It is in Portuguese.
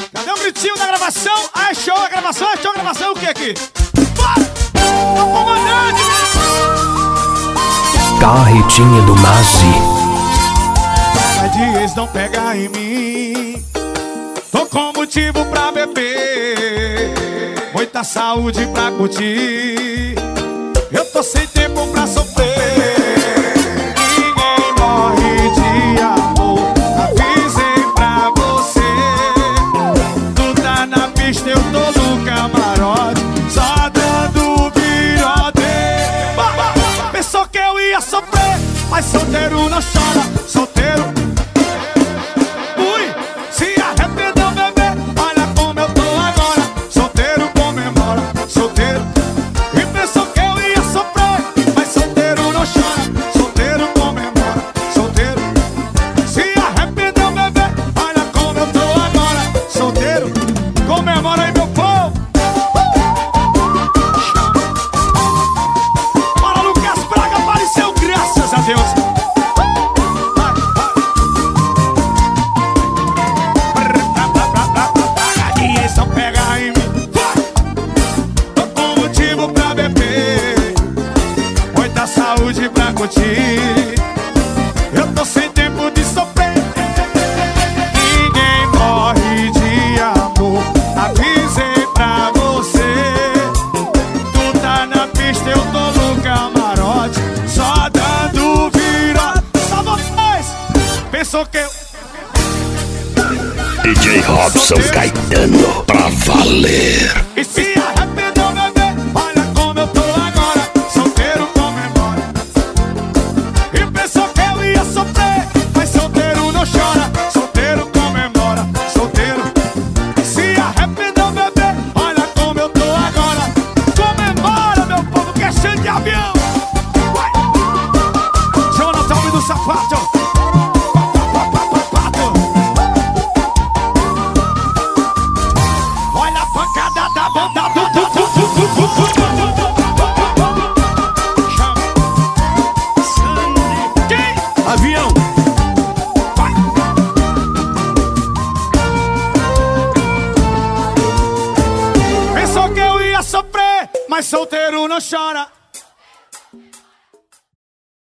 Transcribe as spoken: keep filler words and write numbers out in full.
Cadê o gritinho da gravação? Ah, é show a gravação, é show a gravação, o que aqui? Bora! É o comandante! Carretinha do Nazi. Mas dias não pega em mim. Tô com motivo pra beber, muita saúde pra curtir. Eu tô sem tempo pra sofrer. Ninguém morre de amor, avisei pra você. Tu tá na pista, eu tô no camarote, só dando virote. Pensou que eu ia sofrer, mas solteiro não chora, solteiro. Ui, se arrependeu, bebê, olha como eu tô agora. Solteiro comemora, solteiro. E pensou que eu ia sofrer, mas solteiro não chora, solteiro comemora, solteiro. Se arrependeu, bebê, olha como eu tô agora. Solteiro, comemora aí, meu povo. Bora, Lucas Braga, apareceu, graças a Deus. Saúde pra curtir. Eu tô sem tempo de sofrer. Ninguém morre de amor, avisei pra você. Tu tá na pista, eu tô no camarote, só dando virote. Só vocês pensou que eu... D J Robson Caetano, pra valer. E se arrependeu, bebê, olha como eu tô agora. Solteiro comemora. E pensou que eu ia sofrer, mas solteiro não chora, solteiro comemora, solteiro. Se arrependeu, bebê, olha como eu tô agora. Comemora, meu povo, que é cheio de avião. Vai! Jonathan, homem do sapato. Olha a pancada da banda do... Avião. Vai. Pensou que eu ia sofrer, mas solteiro não chora.